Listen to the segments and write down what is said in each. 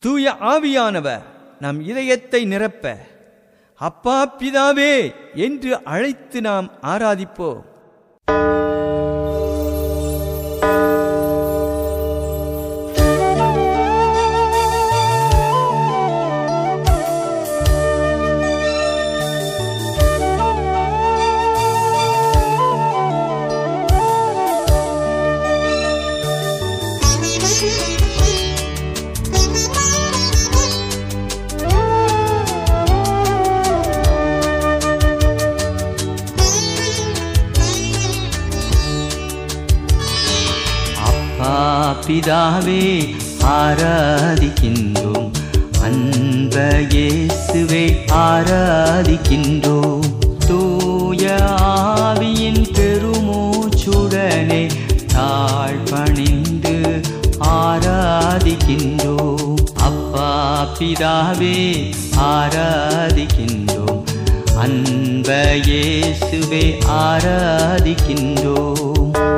தூய ஆவியானவர் நம் இதயத்தை நிரப்ப அப்பா பிதாவே என்று அழைத்து நாம் ஆராதிப்போம். பிதாவே ஆராதிக்கின்றோம், அன்ப இயேசுவே ஆராதிக்கின்றோம். தூய ஆவியின் பெருமூச்சுடனே தாழ்பணிந்து ஆராதிக்கின்றோம். அப்பா பிதாவே ஆராதிக்கின்றோம், அன்ப இயேசுவே ஆராதிக்கின்றோம்.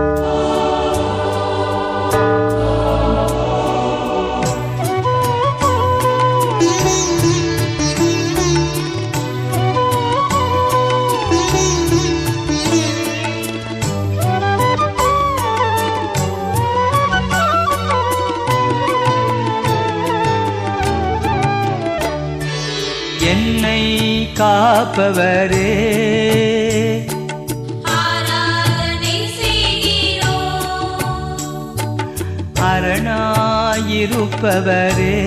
என்னை காப்பவரே ஆராதனை செய்கிறோம். அரணாயிருப்பவரே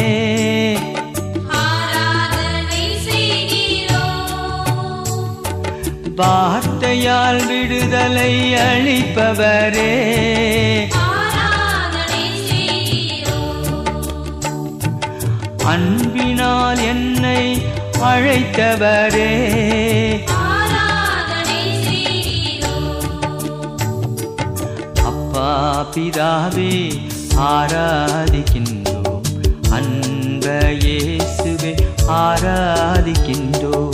ஆராதனை செய்கிறோம். வார்த்தையால் விடுதலை அளிப்பவரே ஆராதனை செய்கிறோம். அன்பினால் என்னை அழைத்தவரே ஆராதனை செய்கிறோம். அப்பா பிதாவே ஆராதிக்கின்றோம், அன்ப இயேசுவே ஆராதிக்கின்றோம்.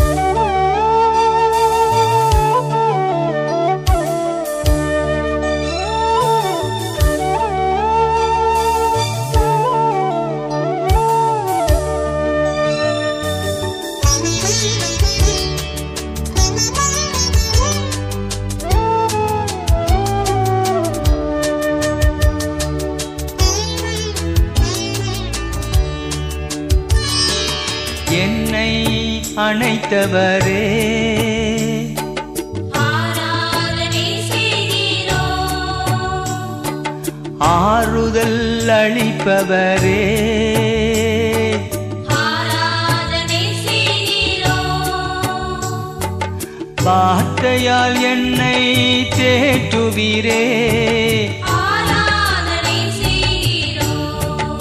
என்னை அணைத்தவரே ஆராதனை செய்கிறோம். ஆறுதல் அளிப்பவரே ஆராதனை செய்கிறோம். வார்த்தையால் என்னை தேற்றுவீரே ஆராதனை செய்கிறோம்.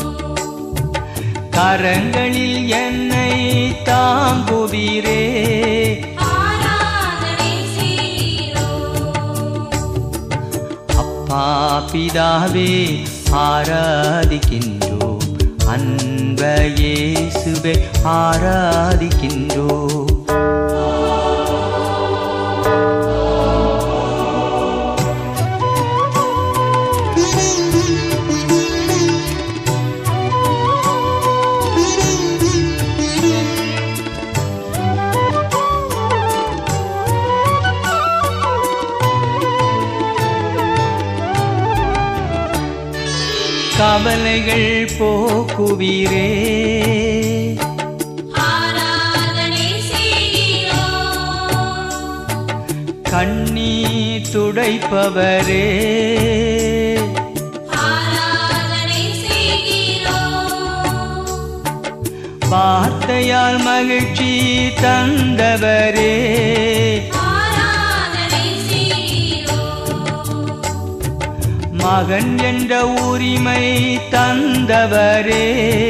கரங்களில் என்னை தாங்குவீரே ஆராதனை செய்கிறோம். அப்பா பிதாவே ஆராதிக்கின்றோம், அன்ப இயேசுவே ஆராதிக்கின்றோம். கவலைகள் போக்குவீரே ஆராதனை செய்கிறோம். கண்ணீர் துடைப்பவரே ஆராதனை செய்கிறோம். வார்த்தையால் மகிழ்ச்சி தந்தவரே ஆராதனை செய்கிறோம். மகன் என்ற உரிமை தந்தவரே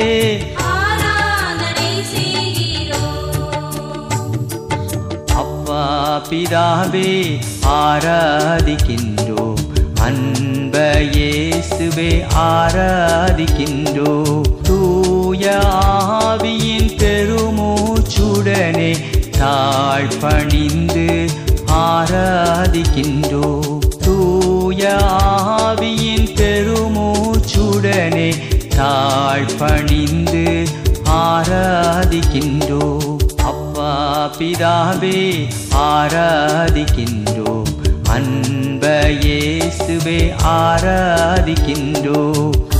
ஆராதனை செய்கிறோம். அப்பா பிதாவே ஆராதிக்கின்றோம், அன்ப இயேசுவே ஆராதிக்கின்றோம். தூய ஆவியின் பெருமூச்சுடனே தாழ்பணிந்து ஆராதிக்கின்றோம். தூய ஆவியின் பெருமூச்சுடனே தாழ்பணிந்து பணிந்து ஆராதிக்கின்றோம். அப்பா பிதாவே ஆராதிக்கின்றோம். அன்ப இயேசுவே ஆராதிக்கின்றோம்.